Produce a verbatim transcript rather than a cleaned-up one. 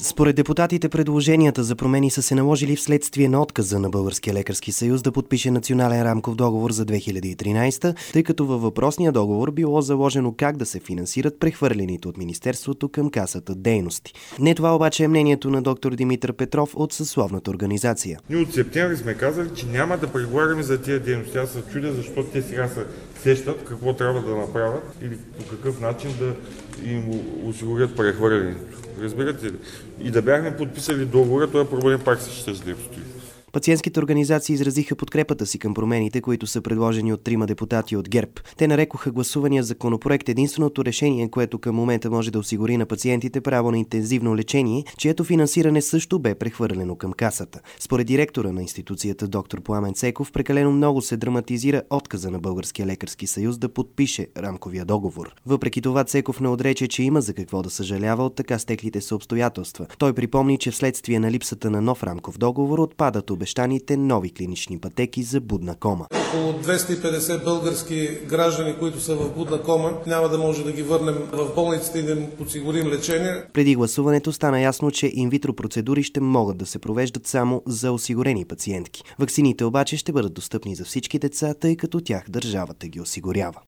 Според депутатите, предложенията за промени са се наложили вследствие на отказа на Българския лекарски съюз да подпише национален рамков договор за две хиляди и тринадесета, тъй като във въпросния договор било заложено как да се финансират прехвърлените от Министерството към Касата дейности. Не това обаче е мнението на доктор Димитър Петров от съсловната организация. Ние от септември сме казали, че няма да преговаряме за тия дейности. Аз се чудя, защо те сега се сещат какво трябва да направят или по какъв начин да им осигурят прехвърлянето. Разбирате ли? И да бяхме подписали договора, този проблем пак се ще стои. Пациентските организации изразиха подкрепата си към промените, които са предложени от трима депутати от ГЕРБ. Те нарекоха гласувания законопроект единственото решение, което към момента може да осигури на пациентите право на интензивно лечение, чието финансиране също бе прехвърлено към Касата. Според директора на институцията доктор Пламен Цеков, прекалено много се драматизира отказа на Българския лекарски съюз да подпише рамковия договор. Въпреки това Цеков не отрече, че има за какво да съжалява от така стеклите се обстоятелства. Той припомни, че вследствие на липсата на нов рамков договор отпадат обещаните нови клинични пътеки за будна кома. Около двеста и петдесет български граждани, които са в будна кома, няма да може да ги върнем в болниците и да им подсигурим лечение. Преди гласуването стана ясно, че инвитро процедури ще могат да се провеждат само за осигурени пациентки. Ваксините обаче ще бъдат достъпни за всички деца, тъй като тях държавата ги осигурява.